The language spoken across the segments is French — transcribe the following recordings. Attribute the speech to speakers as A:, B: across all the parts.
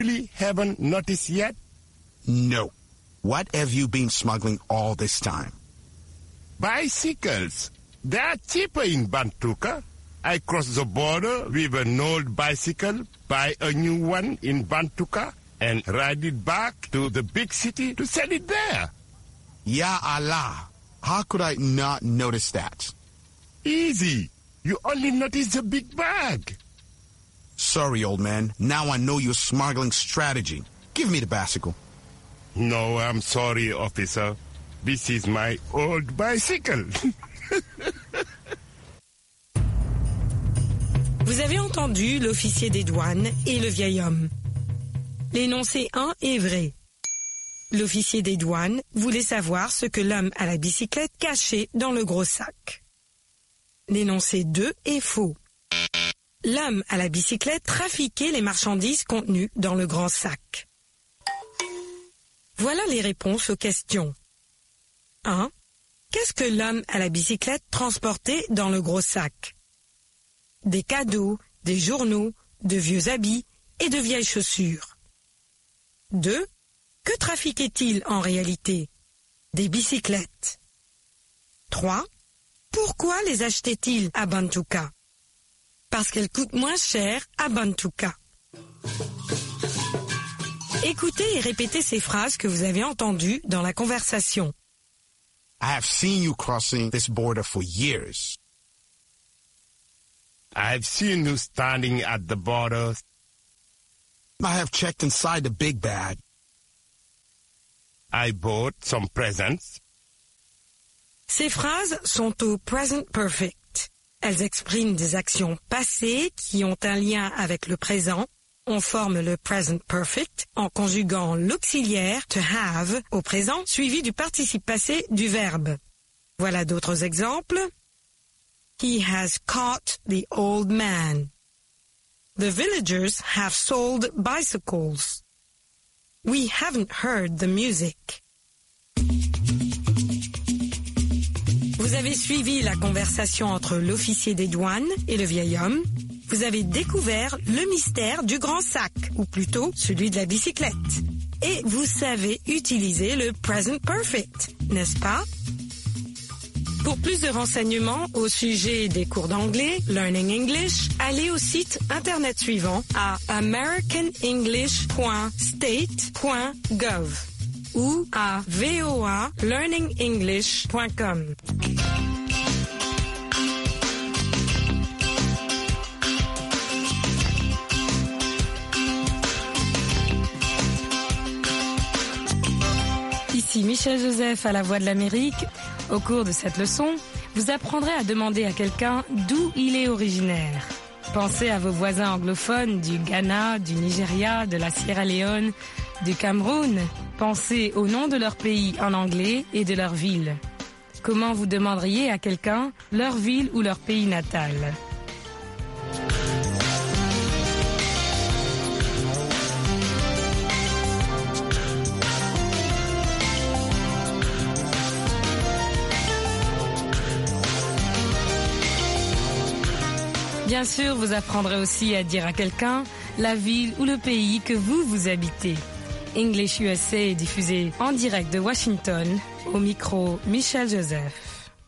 A: really haven't noticed yet?
B: No. What have you been smuggling all this time?
A: Bicycles. They are cheaper in Bantuka. I cross the border with an old bicycle, buy a new one in Bantuka, and ride it back to the big city to sell it there.
B: Ya Allah. How could I not notice that?
A: Easy. You only notice the big bag.
B: Sorry, old man. Now I know your smuggling strategy. Give me the bicycle.
A: No, I'm sorry, officer. This is my old bicycle.
C: Vous avez entendu l'officier des douanes et le vieil homme. L'énoncé 1 est vrai. L'officier des douanes voulait savoir ce que l'homme à la bicyclette cachait dans le gros sac. L'énoncé 2 est faux. L'homme à la bicyclette trafiquait les marchandises contenues dans le grand sac. Voilà les réponses aux questions. 1. Qu'est-ce que l'homme à la bicyclette transportait dans le gros sac? Des cadeaux, des journaux, de vieux habits et de vieilles chaussures. 2. Que trafiquait-il en réalité? Des bicyclettes. 3. Pourquoi les achetait-il à Bantuka? Parce qu'elles coûtent moins cher à Bantuka. Écoutez et répétez ces phrases que vous avez entendues dans la conversation.
B: I have seen you crossing this border for years.
A: I've seen you standing at the border.
B: I have checked inside the big bag.
A: I bought some presents.
C: Ces phrases sont au present perfect. Elles expriment des actions passées qui ont un lien avec le présent. On forme le present perfect en conjuguant l'auxiliaire to have au présent suivi du participe passé du verbe. Voilà d'autres exemples. He has caught the old man. The villagers have sold bicycles. We haven't heard the music. Vous avez suivi la conversation entre l'officier des douanes et le vieil homme. Vous avez découvert le mystère du grand sac, ou plutôt celui de la bicyclette. Et vous savez utiliser le present perfect, n'est-ce pas? Pour plus de renseignements au sujet des cours d'anglais, Learning English, allez au site internet suivant à americanenglish.state.gov ou à voalearningenglish.com. Ici Michel Joseph à la Voix de l'Amérique. Au cours de cette leçon, vous apprendrez à demander à quelqu'un d'où il est originaire. Pensez à vos voisins anglophones du Ghana, du Nigeria, de la Sierra Leone, du Cameroun. Pensez au nom de leur pays en anglais et de leur ville. Comment vous demanderiez à quelqu'un leur ville ou leur pays natal? Bien sûr, vous apprendrez aussi à dire à quelqu'un la ville ou le pays que vous habitez. English USA est diffusé en direct de Washington. Au micro, Michel Joseph.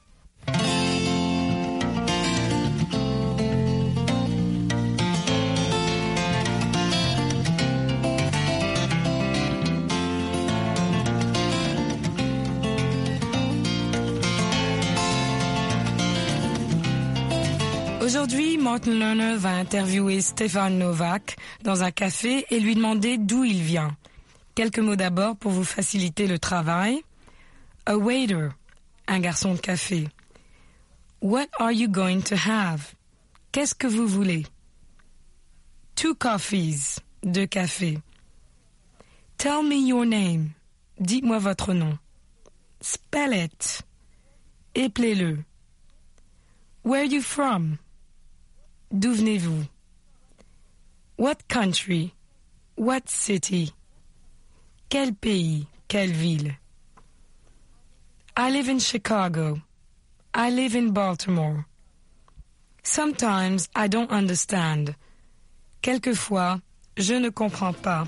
C: Aujourd'hui, Martin Lerner va interviewer Stefan Novak dans un café et lui demander d'où il vient. Quelques mots d'abord pour vous faciliter le travail. A waiter, un garçon de café. What are you going to have? Qu'est-ce que vous voulez? 2 coffees, 2 cafés. Tell me your name. Dites-moi votre nom. Spell it. Éplez-le. Where are you from? D'où venez-vous? What country? What city? Quel pays? Quelle ville? I live in Chicago. I live in Baltimore. Sometimes I don't understand. Quelquefois, Je ne comprends pas.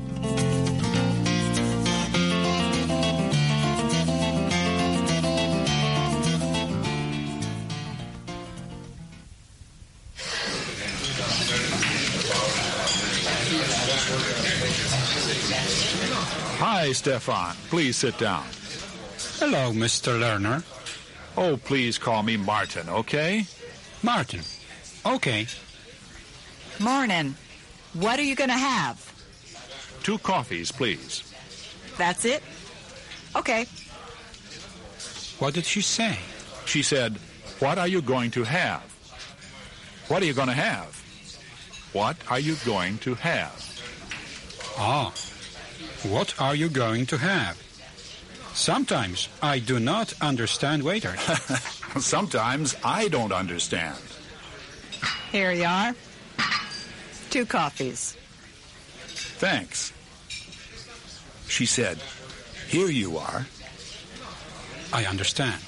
D: Hi, Stefan. Please sit down.
E: Hello, Mr. Lerner.
D: Oh, please call me Martin, okay?
E: Martin. Okay.
F: Morning. What are you going to have?
D: 2 coffees, please.
F: That's it? Okay.
E: What did she say?
D: She said, what are you going to have? What are you going to have? What are you going to have?
E: Ah. What are you going to have? Sometimes I do not understand waiters.
D: Sometimes I don't understand.
F: Here you are. 2 coffees.
D: Thanks. She said, here you are.
E: I understand.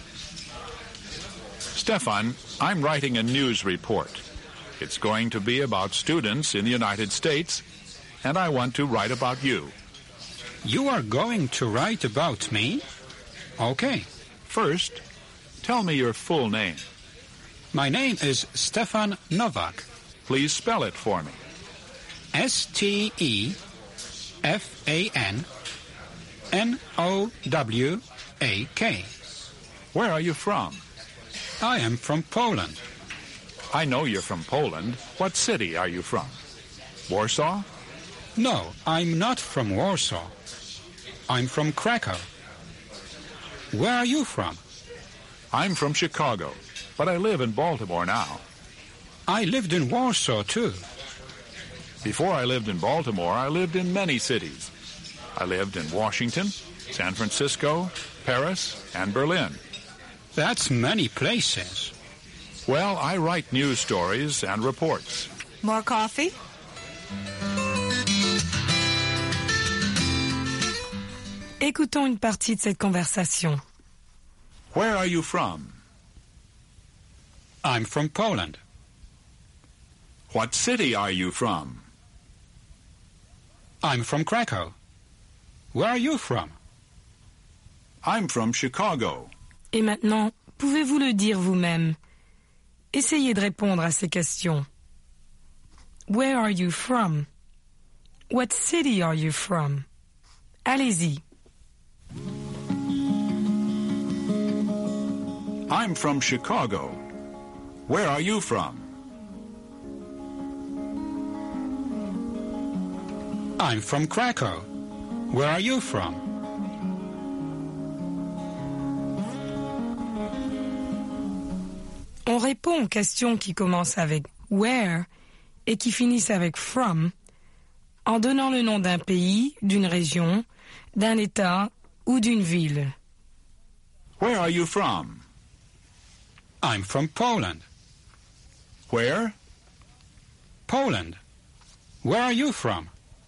D: Stefan, I'm writing a news report. It's going to be about students in the United States, and I want to write about you.
E: You are going to write about me? Okay.
D: First, tell me your full name.
E: My name is Stefan Novak.
D: Please spell it for me.
E: Stefan-Nowak.
D: Where are you from?
E: I am from Poland.
D: I know you're from Poland. What city are you from? Warsaw?
E: No, I'm not from Warsaw. I'm from Krakow. Where are you from?
D: I'm from Chicago, but I live in Baltimore now.
E: I lived in Warsaw, too.
D: Before I lived in Baltimore, I lived in many cities. I lived in Washington, San Francisco, Paris, and Berlin.
E: That's many places.
D: Well, I write news stories and reports.
F: More coffee?
C: Écoutons une partie de cette conversation.
D: Where are you from?
E: I'm from Poland.
D: What city are you from?
E: I'm from Krakow. Where are you from?
D: I'm from Chicago.
C: Et maintenant, pouvez-vous le dire vous-même? Essayez de répondre à ces questions. Where are you from? What city are you from? Allez-y.
D: I'm from Chicago. Where are you from?
E: I'm from Krakow. Where are you from?
C: On répond aux questions qui commencent avec where et qui finissent avec from en donnant le nom d'un pays, d'une région, d'un État ou d'une ville.
D: Where are you from?
E: I'm from Poland.
D: Where?
E: Poland. Where are you from?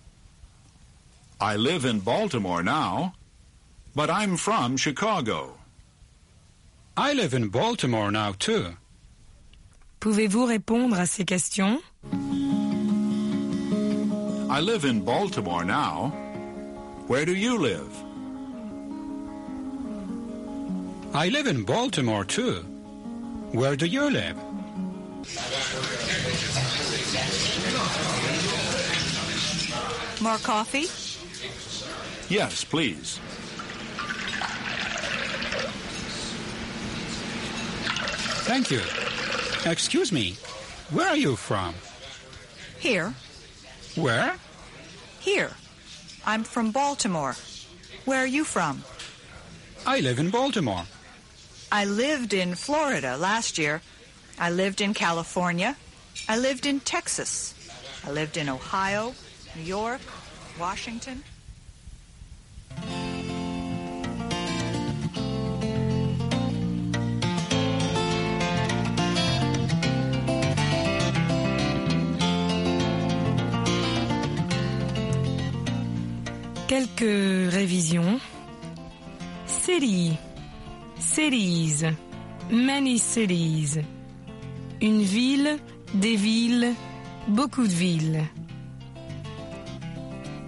D: I live in Baltimore now, but I'm from Chicago.
E: I live in Baltimore now, too.
C: Pouvez-vous répondre à ces questions?
D: I live in Baltimore now. Where do you live?
E: I live in Baltimore, too. Where do you live?
F: More coffee?
D: Yes, please.
E: Thank you. Excuse me, where are you from?
F: Here.
E: Where?
F: Here. I'm from Baltimore. Where are you from?
E: I live in Baltimore.
F: I lived in Florida last year. I lived in California. I lived in Texas. I lived in Ohio, New York, Washington.
C: Quelques révisions. City, cities, many cities. Une ville, des villes, beaucoup de villes.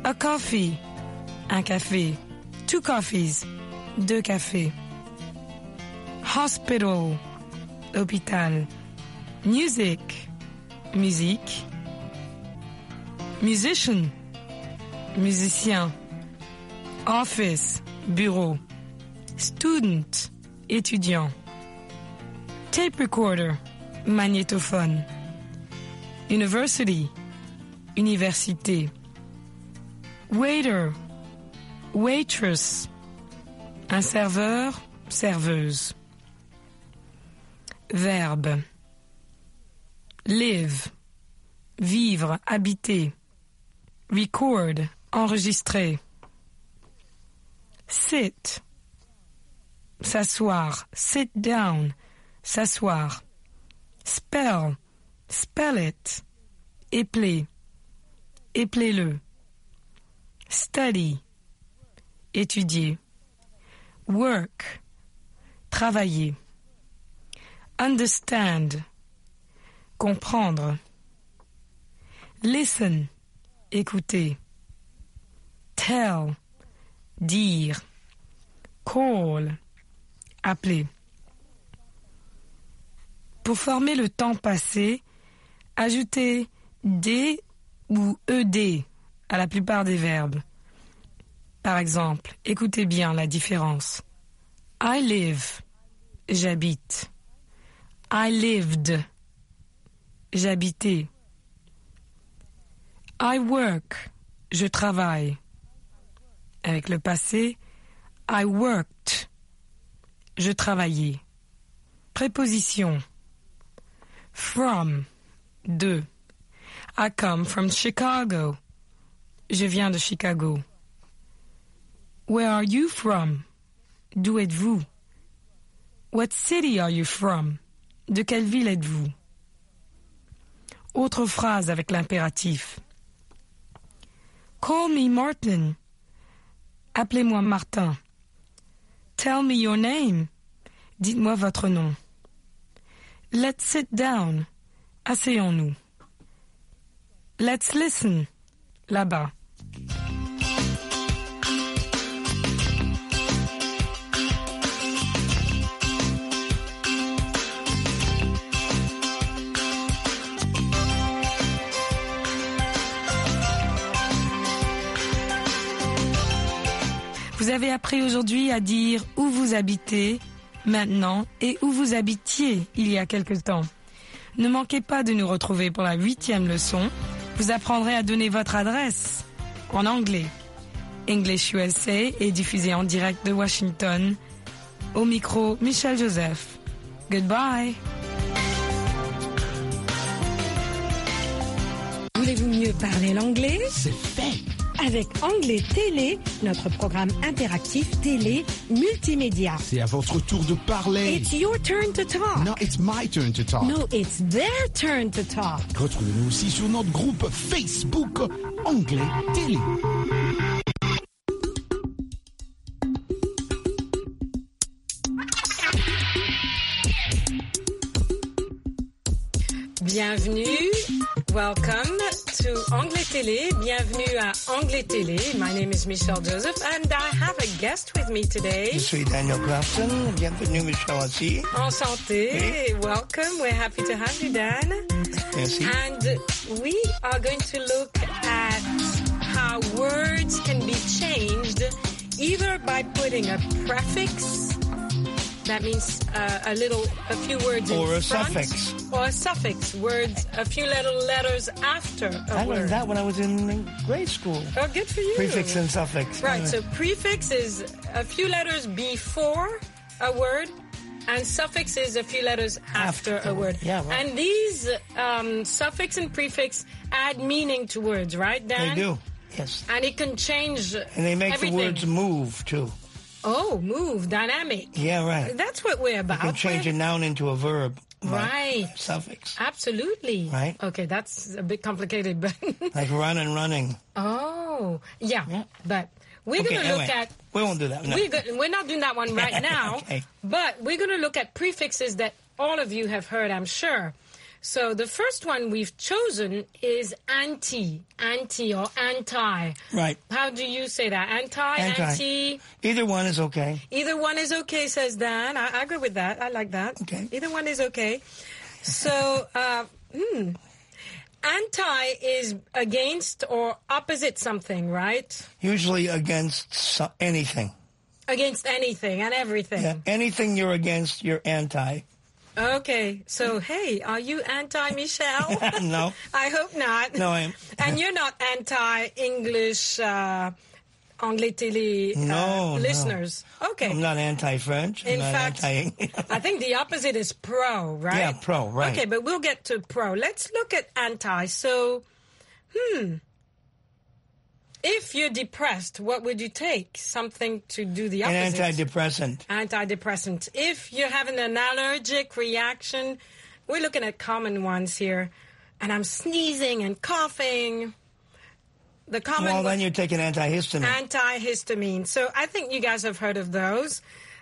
C: A coffee, un café. 2 coffees, 2 cafés. Hospital, hôpital. Music, musique. Musician, musicien. Office, bureau. Student, étudiant. Tape recorder, magnétophone. University, université. Waiter, waitress, un serveur, serveuse. Verbe. Live, vivre, habiter. Record, enregistrer. Sit, s'asseoir. Sit down, s'asseoir. Spell, spell it. Épeler, épeler-le. Study, étudier. Work, travailler. Understand, comprendre. Listen, écouter. Tell, dire. Call, appeler. Pour former le temps passé, ajoutez D ou ED à la plupart des verbes. Par exemple, écoutez bien la différence. I live, j'habite. I lived, j'habitais. I work, je travaille. Avec le passé, I worked, je travaillais. Préposition. From, de. I come from Chicago. Je viens de Chicago. Where are you from? D'où êtes-vous? What city are you from? De quelle ville êtes-vous? Autre phrase avec l'impératif. Call me Martin. Appelez-moi Martin. Tell me your name. Dites-moi votre nom. Let's sit down. Asseyons-nous. Let's listen. Là-bas. Vous avez appris aujourd'hui à dire où vous habitez maintenant et où vous habitiez il y a quelque temps. Ne manquez pas de nous retrouver pour la 8e leçon. Vous apprendrez à donner votre adresse en anglais. English USA est diffusé en direct de Washington. Au micro, Michel Joseph. Goodbye. Voulez-vous mieux parler l'anglais?
G: C'est fait.
H: Avec Anglais Télé, notre programme interactif télé multimédia.
G: C'est à votre tour de parler.
H: It's your turn to talk.
G: No, it's my turn to talk.
H: No, it's their turn to talk.
G: Retrouvez-nous aussi sur notre groupe Facebook Anglais Télé.
C: Bienvenue, welcome to Anglais Télé. Bienvenue à Anglais Télé. My name is Michelle Joseph and I have a guest with me today.
I: Je suis Daniel Grafton. Bienvenue, Michelle, aussi.
C: Enchanté.
I: Oui.
C: Welcome. We're happy to have you, Dan.
I: Merci.
C: And we are going to look at how words can be changed either by putting a prefix. That means a few words
I: Or
C: in
I: a
C: front.
I: suffix.
C: Or a suffix, words, a few little letters after a
I: I
C: word.
I: learned that when I was in grade school.
C: Oh, good for you.
I: Prefix and suffix.
C: Right, so prefix is a few letters before a word, and suffix is a few letters after a word.
I: Yeah, right.
C: And these suffix and prefix add meaning to words, right, Dan?
I: They do, yes.
C: And it can change
I: And they make
C: everything.
I: the words move, too.
C: Oh, move, dynamic.
I: Yeah, right.
C: That's what we're about.
I: You can change a noun into a verb.
C: Right.
I: Suffix.
C: Absolutely.
I: Right.
C: Okay, that's a bit complicated, but...
I: Like run and running.
C: Oh, yeah. But we're
I: Okay,
C: going to look
I: anyway,
C: at...
I: we won't do that. No.
C: We're not doing that one right now,
I: Okay.
C: but we're going to look at prefixes that all of you have heard, I'm sure. So the first one we've chosen is anti or anti.
I: Right.
C: How do you say that? Anti.
I: Either one is okay.
C: Either one is okay, says Dan. I agree with that. I like that.
I: Okay.
C: Either one is okay. So, anti is against or opposite something, right?
I: Usually against anything.
C: Against anything and everything.
I: Yeah, anything you're against, you're anti.
C: Okay, so hey, are you anti-Michelle?
I: No.
C: I hope not.
I: No, I am.
C: And you're not anti-English Anglais Télé listeners?
I: No.
C: Okay.
I: I'm not anti-French.
C: In fact, I think the opposite is pro, right?
I: Yeah, pro, right.
C: Okay, but we'll get to pro. Let's look at anti. So, if you're depressed, what would you take? Something to do the opposite.
I: An antidepressant.
C: Antidepressant. If you're having an allergic reaction, we're looking at common ones here. And I'm sneezing and coughing. The common
I: Well, then you take an antihistamine.
C: Antihistamine. So I think you guys have heard of those.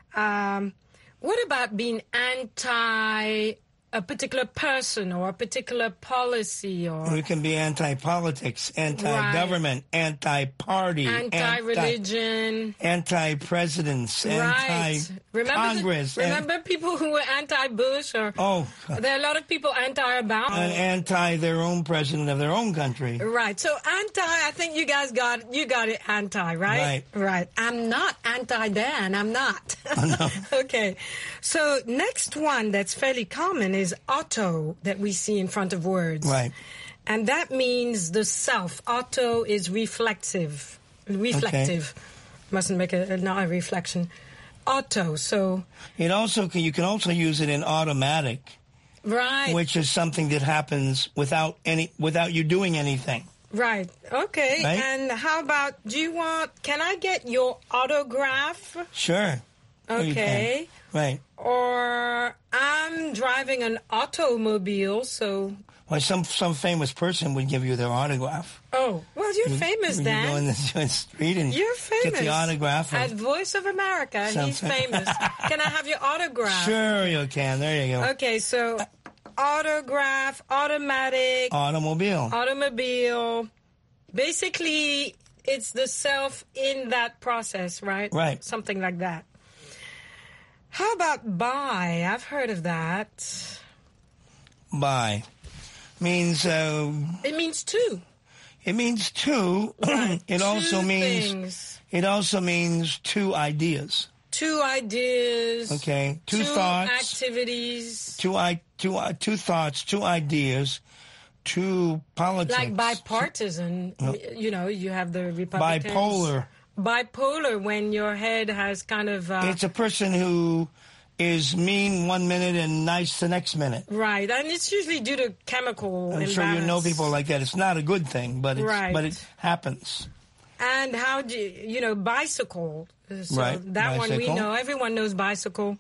C: What about being anti a particular person or a particular policy? Or
I: You can be anti-politics, anti-government, anti-party,
C: anti-religion,
I: anti-presidents,
C: right.
I: anti-Congress.
C: Remember people who were anti-Bush? Or there are a lot of people anti-Obama.
I: And anti their own president of their own country.
C: Right. So anti, I think you guys got it anti, right? Right. I'm not anti-Dan. I'm not.
I: No.
C: Okay. So next one that's fairly common is auto that we see in front of words.
I: Right.
C: And that means the self. Auto is reflective. Reflective. Okay. Mustn't make not a reflection. Auto. So
I: you can also use it in automatic.
C: Right.
I: Which is something that happens without you doing anything.
C: Right. Okay.
I: Right?
C: And how about can I get your autograph?
I: Sure.
C: Okay.
I: Right.
C: Or I'm driving an automobile, so...
I: Well, some famous person would give you their autograph.
C: Oh, well, you're famous, Dan.
I: You go in the street and
C: you're famous.
I: Get the autograph.
C: At Voice of America, he's famous. Can I have your autograph?
I: Sure, you can. There you go.
C: Okay, so autograph, automatic... Automobile. Basically, it's the self in that process, right?
I: Right.
C: Something like that. How about buy? I've heard of that.
I: Buy means
C: it means two.
I: It means two.
C: Right.
I: It also means two ideas.
C: Two ideas.
I: Okay. Two thoughts.
C: Activities.
I: Two thoughts. Two ideas. Two politics.
C: Like bipartisan. You have the Republicans. Bipolar, when your head has kind of...
I: it's a person who is mean 1 minute and nice the next minute.
C: Right, and it's usually due to chemical imbalance.
I: I'm sure you know people like that. It's not a good thing, but it happens.
C: And how do bicycle. So
I: right,
C: that
I: bicycle.
C: One we know. Everyone knows bicycle.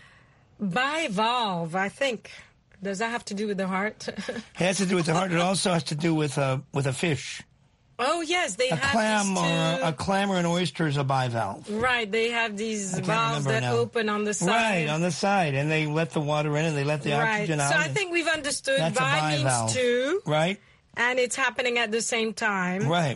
C: Bivalve, I think. Does that have to do with the heart? It
I: has to do with the heart. It also has to do with a fish.
C: Oh, yes, they have
I: a clam or an oyster is a bivalve.
C: Right, they have these valves that open on the side.
I: Right, on the side, and they let the water in and they let the oxygen out.
C: So I think we've understood
I: that's
C: bi means two.
I: Right.
C: And it's happening at the same time.
I: Right.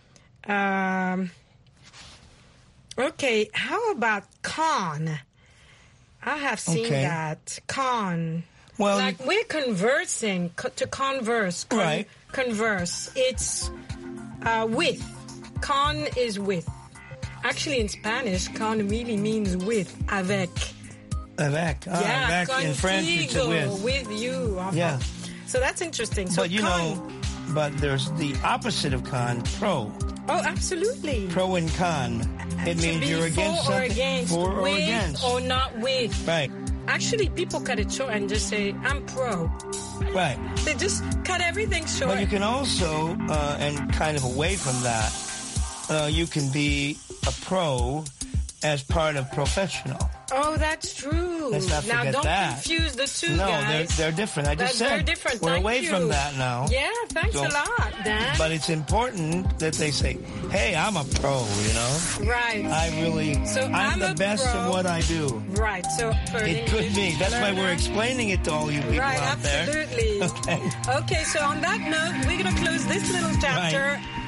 C: Okay, how about con? I have seen that. Con.
I: Well,
C: like we're conversing, to converse.
I: Right.
C: Converse. It's... with. Con is with. Actually, in Spanish, con really means with. Avec.
I: Avec.
C: Yeah,
I: avec. In French, it's with.
C: With you.
I: Yeah.
C: So that's interesting. So
I: but there's the opposite of con, pro.
C: Oh, absolutely.
I: Pro and con. It means you're against something. For or against.
C: Or not with.
I: Right.
C: Actually, people cut it short and just say, I'm pro.
I: Right.
C: They just cut everything short.
I: But you can also, and kind of away from that, you can be a pro as part of professional.
C: Oh, that's true.
I: Let's not
C: now,
I: forget
C: don't
I: that.
C: confuse the two,
I: No,
C: guys.
I: they're different. I just
C: That's
I: said
C: very different.
I: we're
C: Thank
I: away
C: you.
I: from that now.
C: Yeah, thanks
I: So-
C: a lot, Dan.
I: But it's important that they say, hey, I'm a pro, you know?
C: Right.
I: I'm the best
C: pro.
I: at what I do.
C: Right. So for an
I: It could be.
C: English
I: That's why we're
C: learner-
I: explaining it to all you people
C: Right,
I: out there.
C: absolutely.
I: Okay.
C: Okay, so on that note, we're going to close this little chapter